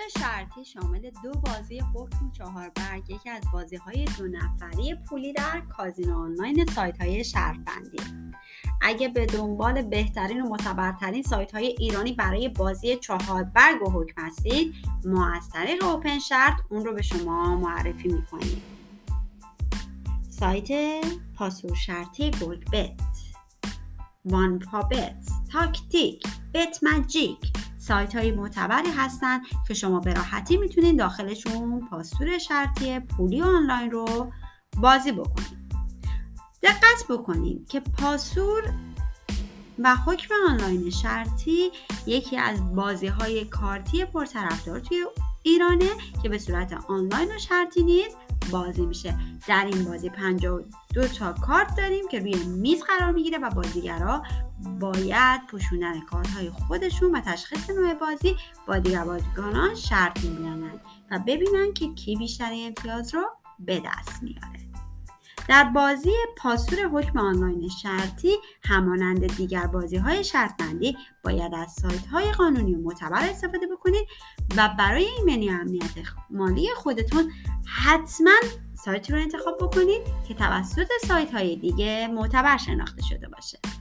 شرطی شامل 2 بازی حکم 4 برگ، یکی از بازی‌های 2 نفری پولی در کازینو آنلاین سایت‌های شرط‌بندی. اگه به دنبال بهترین و معتبرترین سایت‌های ایرانی برای بازی 4 برگ و حکم هستید، ما از طریق اوپن شرط اون رو به شما معرفی می‌کنیم. سایت پاسور شرطی گلد بت، وان پا بت، تاکتیک، بت ماجیک سایت های معتبری هستن که شما به راحتی میتونید داخلشون پاسور شرطی پولی آنلاین رو بازی بکنید. دقت بکنید که پاسور و حکم آنلاین شرطی یکی از بازی های کارتی پرطرفدار توی ایرانه که به صورت آنلاین و شرطی نیز بازی میشه. در این بازی 52 تا کارت داریم که روی میز قرار میگیره و بازیگرها باید پوشوندن کارت های خودشون و تشخیص نوع بازی با دیگر بازیکنان شرط می‌بندند و ببینن که کی بیشترین امتیاز رو به دست میاره. در بازی پاسور حکم آنلاین شرطی همانند دیگر بازی‌های شرط‌بندی باید از سایت‌های قانونی و معتبر استفاده بکنید و برای ایمنی و امنیت مالی خودتون حتما سایتی رو انتخاب بکنید که توسط سایت‌های دیگه معتبر شناخته شده باشه.